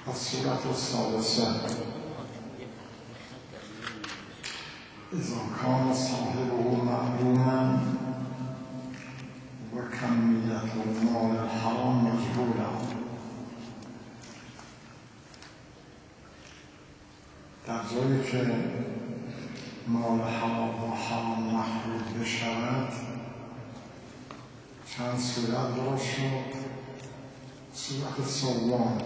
الصورة الثالثة إذا كان صاحبه معلوما وكمية المال الحرام مجهولا. در جایی که مال حلال و حرام مخلوط بشود چند صورت درست شد. صورت سوم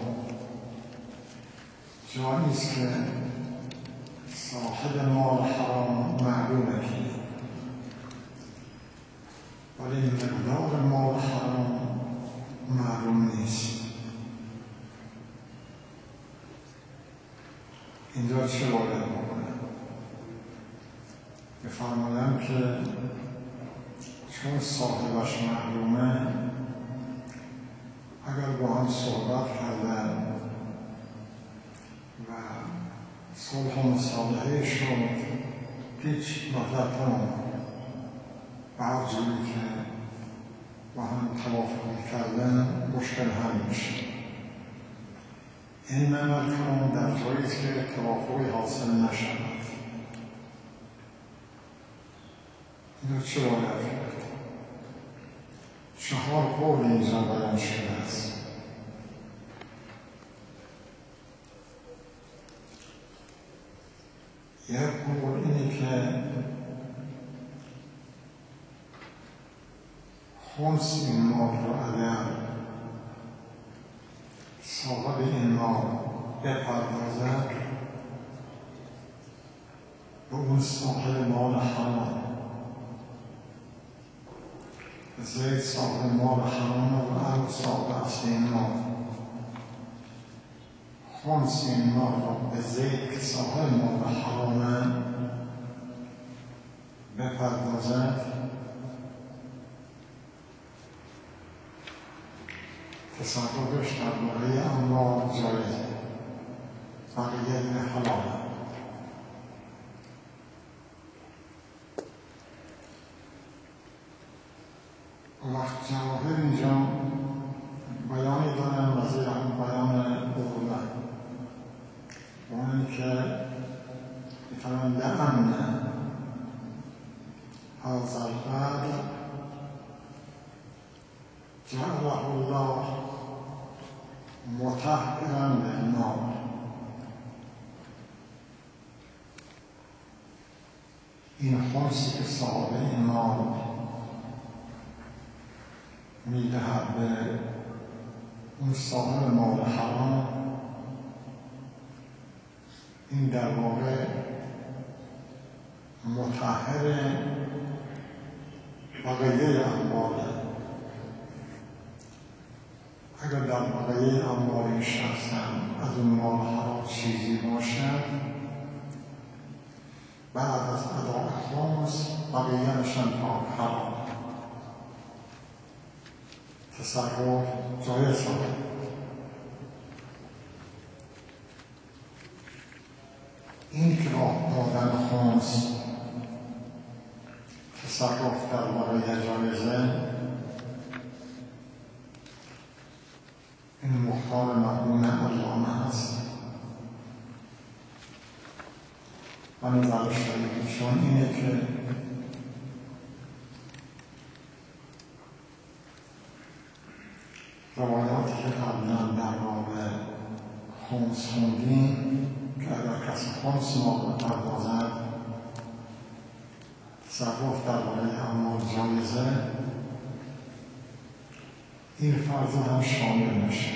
جایی است که صاحب مال حرام معلومه ولی مقدار مال حرام معلوم نیست. اینجا چه باید بکنه؟ بفرمایند که چون صاحبش معلومه اگر با هم صحبت کردن و صلح و مصالحه شد هیچ مطلب تمام و هر جوری که با هم توافق کردن مشکل حل میشه. این عمل کنم در جایی که توافقی حاصل نشود. اینو چه باید کرد؟ 4 قول اینجا بیان شده است. یک قول اینه که خمس این مال رو اگر صاحب این مال بپردازد به اون صاحب مال حرام، زید صاحب مال حرام و عرب صاحب اصل این مال، خمس این مال رو به زید که صاحب مال حرام بپردازد تصرفش در بقیه اموال جایزه، بقیه حلاله. وقت جواهر اینجا بیانی دارن وزیر هم بیان بودن اونی که میتونن لأمن هذا القدر جعله الله مطهرا للنار. این خمسی که صاحب این مال میدهد به اون صاحب مال حرام، این در واقع مطهر بقیه امواله. اگر در بقیه اموال این شخص هم از اون مال حرام چیزی باشد بعد از اداء خمس بقیه نشان پاک حرام تصرف جایز شده. این که دادن خمس تصرف در بقیه جایزه، این مختار مقبول علامه هست و نظر شریفشون اینه که روایاتی که قبلا در باب خمس خوندیم که اگر کسی خمس مال بپردازد تصرف در بقیه اموال جایزه، این فرض هم شامل میشه.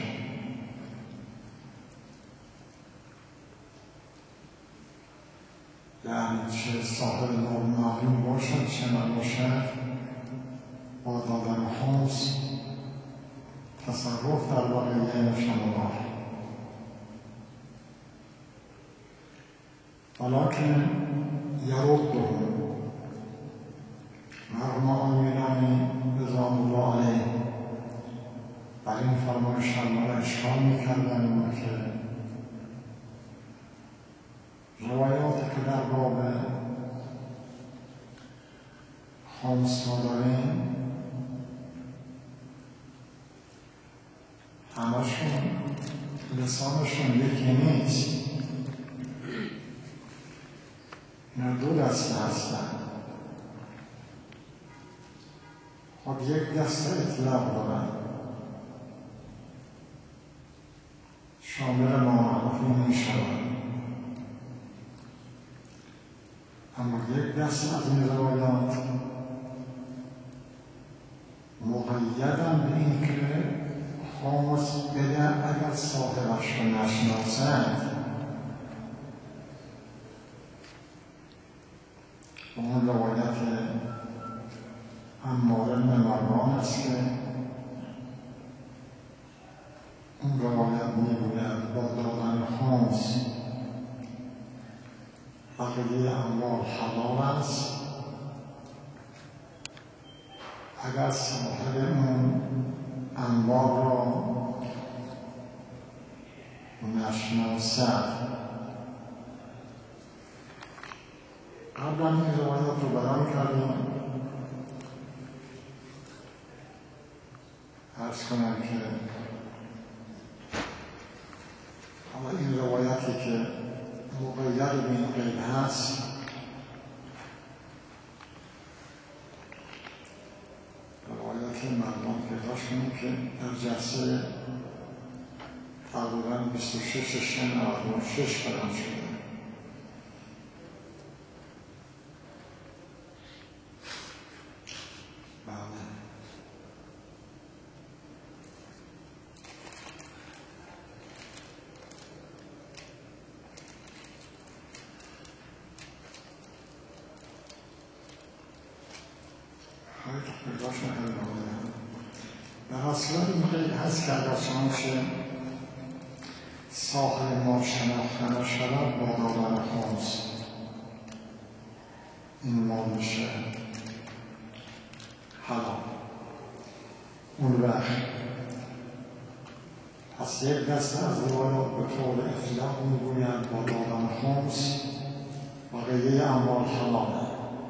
یعنی چه صاحب مال معلوم باشد چه نباشد با دادن خمس تصرف در بقیه نشانه ولكن يردهم مرحوم آمینانی رضوان الله علیه بر این فرمایش را اشکال میکردن که روایاتی که در باب خمس ما داریم همشون لسانشون یکی نیست. اینا دو دسته هستن. خب یک دسته اطلاق دارن شامل معرفی می شود، اما یک دسته از این روایات مقیدن به این که خامس بگن اگر صاحبش رو نشناسند. اون روایت عمار بن مروان است که اون روایت میگوید با دادن خامس بقیه اموال حلال است اگر صاحب اون اموال را نشناسد. قبلا این روایات رو بیان کردیم. عرض کنم که اما این روایتی که مقید به این قید هست روایت مردم که داشت کنیم که در جلسه تقریبا 26 شن 96 بیان شده. در اصلا این قید هست که اگر چنانچه صاحب ما شناخته نشود با دادن خامس این مال میشه حلال. اون وقت پس یک دسته از روایات به طور اطلاق میگویند با دادن خامس بقیه اموال حلاله،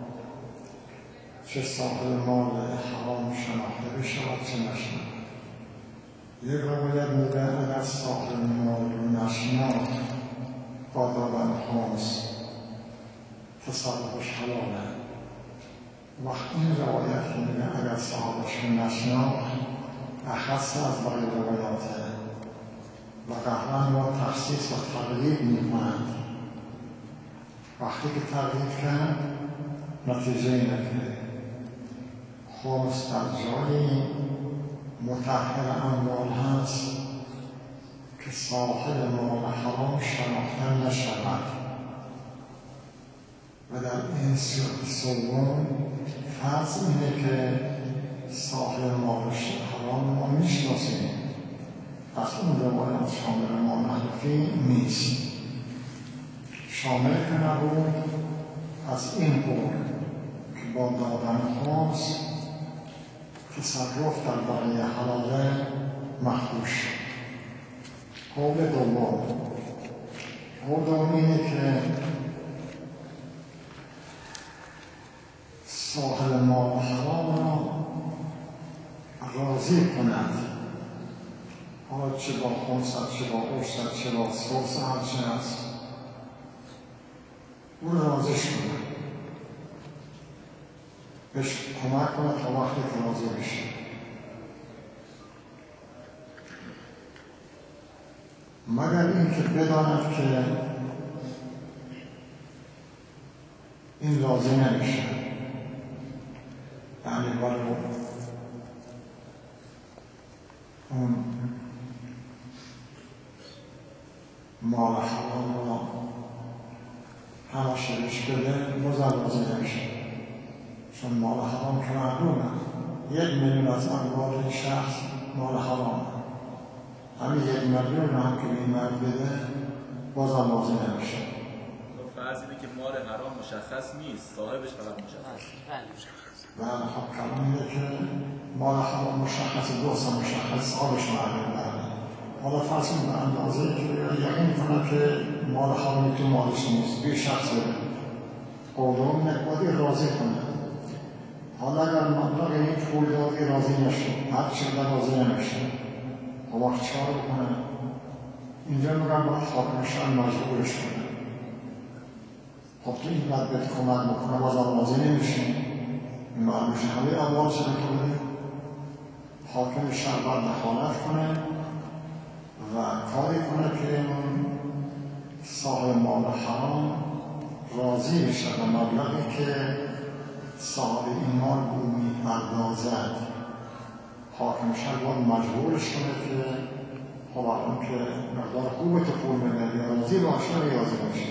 چه صاحب مال حرام شناخته بشود چه نشناخته. یک روایت میگه اگر صاحب مال رو نشناخت با دادن خامس تصرفش حلاله. وقت این روایت که میگه اگر صاحبش رو نشناخت اخص از بقیه روایاته و قهرن را تخصیص و تقریب میکنند. وقتی که تقریب کرد نتیجه اینه که خامس در جایی مطهر اموال هست که صاحب مال حرام شناخته نشود و در این صورت سوم فرض اینه که صاحب مال حرام ما میشناسیم، پس اون روایت شامل ما معرفی نیست. شامل که نبود از این قول که با دادن خامس تصرف در بقیه حلاله مخدوش. قول دوم اینه که صاحب مال حرام را راضی کند، حالا چه با خمسط، چه با عشرت، چه با سلس، هرچه هست اون راضیش کند، بهش کمک کنه تا وقتی که راضی بشه. مگر اینکه بداند که این راضی نمیشه، یعنی ولو اون مال حرام را همه شبش بده بازم راضی نمیشه، چون مال حرام که معلومه 1 میلیون از اموال این شخص مال حرام، همین 1 میلیون هم که به این مرد بده بازم راضی نمیشه. فرض اینه که مال حرام مشخص نیست، صاحبش فقط مشخص. بله خب کلام اینه که مال حرام مشخص، درست مشخص، صاحبش معلوم. بله حالا فرض این به اندازه که یقین کنه که مال حرامی تو مالش نیست، به شخص قولون نکبادی راضی کنه. حالا اگر مبلغ این پول دادی راضی نشه، هر چقدر راضی نمیشه، وقت چهار بکنه اینجا میگم باید حاکمشان مجبورش کنه. خب تو این قد بهت کمک بکنه بازم راضی نمیشین، این باید میشه همه اموال چه بکنه. حاکم شهر باید دخالت کنه و کاری کنه که صاحب مال حرام راضی بشه و مبلغی که صاحب این مال او میپردازد حاکم شهر باید مجبورش کنه که خب الان که مقدار خوب تو پول میده یا راضی باشه یا راضی باشه.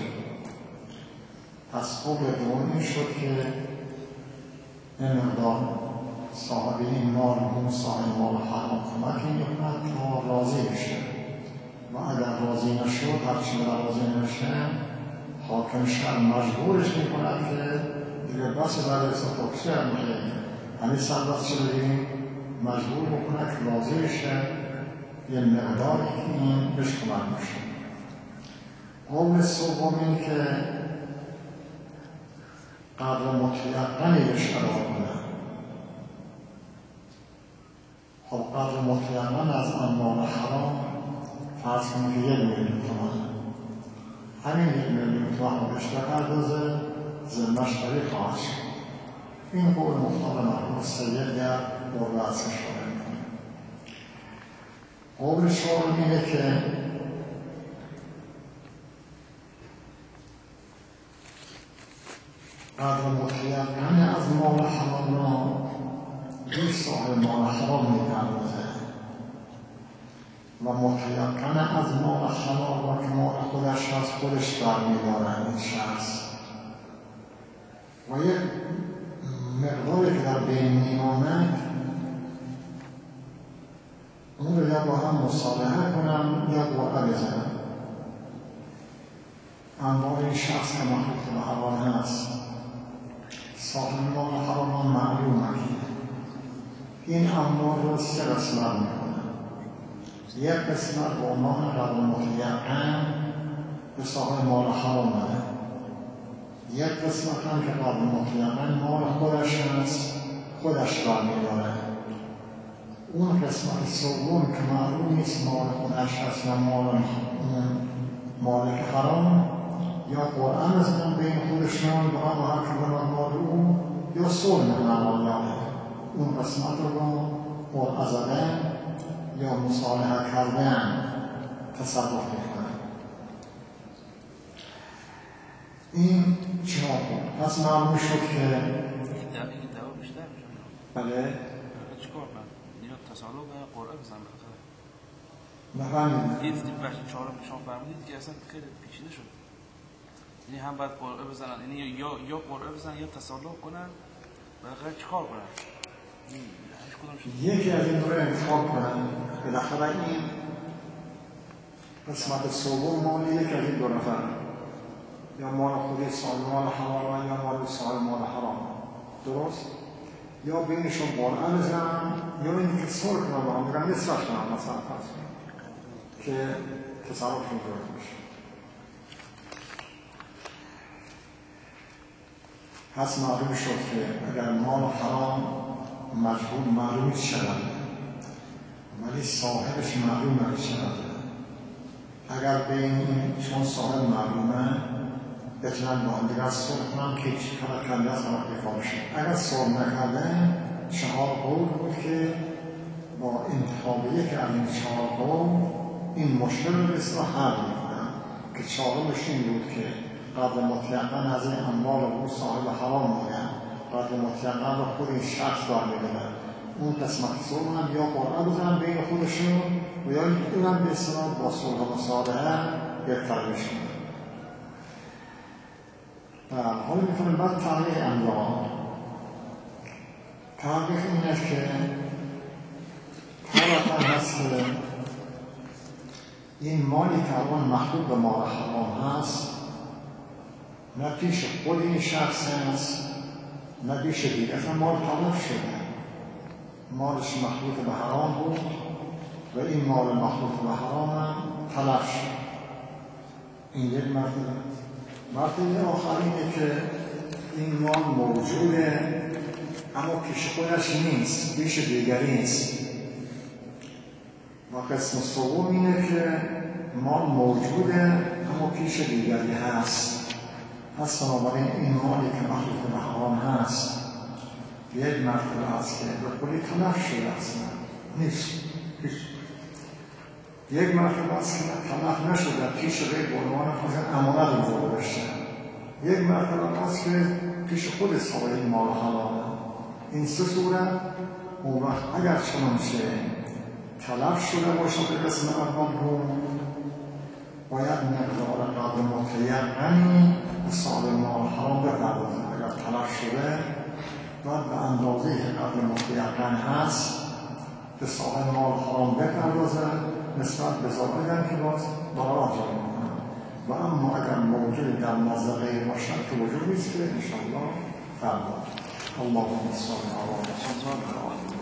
پس خوب دوم این شد که این مقدار صاحب این مال اون صاحب مال حرام کمکی میکند تا راضی بشه و اگر راضی نشد هرچی راضی نشه حاکم شهر مجبورش میکند که دیگه بس برای استفاکسی هم که همین سنداز چه بگیریم مجبور بکنه که راضی بشه یه مقداری که این بهش کمک میشه. قول سوم این که قدر متیقنی بهش قرار کنه. خب قدر متیقن از اموال حرام فرض کنیم که 1 میلیون تومان، همین 1 میلیون تومان رو بهش بپردازه ذمه‌اش بری خواهد شد. این قول مختار مرحوم سید در قول اصل شده میکنه. قول شعر اینه که قدر متیقن از مال حرام را این صاحب مال حرام میپردازه و متیقن از مال حلال را که مال خودش از خودش برمیدارد این شخص و یک مقداری که در بین میماند اون رو یا با هم مصالحه کنم یا قرعه بزنم. انبار این شخص که مخلوط به حرام هست صاحب مال حرام معلوم نکنه. این انبار رو 3 قسمت میکنه. یک قسمت با عنوان قدر متیقن به صاحب مال حرام بده، یک قسمت هم که قدر متیقن مال خودش هست خودش برمیداره. اون قسمت سوم که معلوم نیست مال خودش هست یا مالک حرام یا قرآن بزنن بین خودشان با هم که بلد مال او یا صلح میکنن آیانه. اون قسمت رو قرعه زدن یا مصالحه کردن تصرف میکنن. این چرا بود؟ پس معلوم شد که این دعوا بیشتر میشه. بله چیکار کنم؟ اینا تصالح و قرعه بزنن بالاخره. نفهمیدم. این بخش 4 شما فرمودید که اصلا خیلی پیچیده شد. یعنی هم باید قرعه بزنن، یعنی یا قرعه بزنن یا تصالح کنن، بالاخره چیکار کنن؟ یکی از این رو انتخاب کنن. بالاخره این قسمت سوم مال یکی از این 2 نفر، یا مال خودی صاحب مال حلال یا مال صاحب مال حرام، درست؟ یا بینشون قرعه بزنن یا این که صلح کنن با هم میگن نصفش کنن مثلا فرض که تصرف اینجوری میشه. پس معلوم شد که اگر مال حرام مجبور معلوم شود ولی صاحبش معلوم نشود، اگر بین این چون صاحب معلومه بتونن با هم دیگر صلح کنن که چی کار کنده از همه بکار شد. اگر صلح نکردن 4 قول بود که با انتخاب یک از این 4 قول این مشکل رو بسیار حل میکنن که 4مش این بود که قدر متیقن از این اموال او صاحب حرام میگن، قدر متیقن رو خود این شخص برمیدارن. اون قسمت صلح هم یا قرعه بزنن بین خودشون و یا اونم به اصطلاح با صلح و مصالحه بهتر بشن. حالا میتونیم بعد تعریف انجام. تعریف این است که طرفا هست که این مالی که الان مخلوط به مال حرام هست نه پیش خود این شخص هست نه پیش دیگه، اصلا مال تلف شده، مالش مخلوط به حرام بود و این مال مخلوط به حرام هم تلف شد. این یک مرتبه آخرینه که این مال موجوده اما پیش خودش نیست، پیش دیگری نیست. و قسم سوم اینه که مال موجوده اما پیش دیگری هست. پس بنابراین این مالی که مخلوط به حرام هست یک مرتبه هست که به کلی تلف شده اصلا نیست. یک مرتبه هست که تلف نشده پیش غیر بعنوان امانت رو گذاشته. یک مرتبه هست که پیش خود صاحب مال حرامه. این سه صورت اون وقت اگر چنانچه تلف شده باشه به قسم اول رو باید مقدار قدر متیقنی به صاحب مال حرام بپردازه. اگر تلف شده باید به اندازه قدر متیقن هست به صاحب مال حرام بپردازه نسبت به ضرایبی که باز ضرر جاری میکنه. و اما اگر موجود در نزد غیر باشد که وجود نیست که انشاءالله فردا اللهم صل علی محمد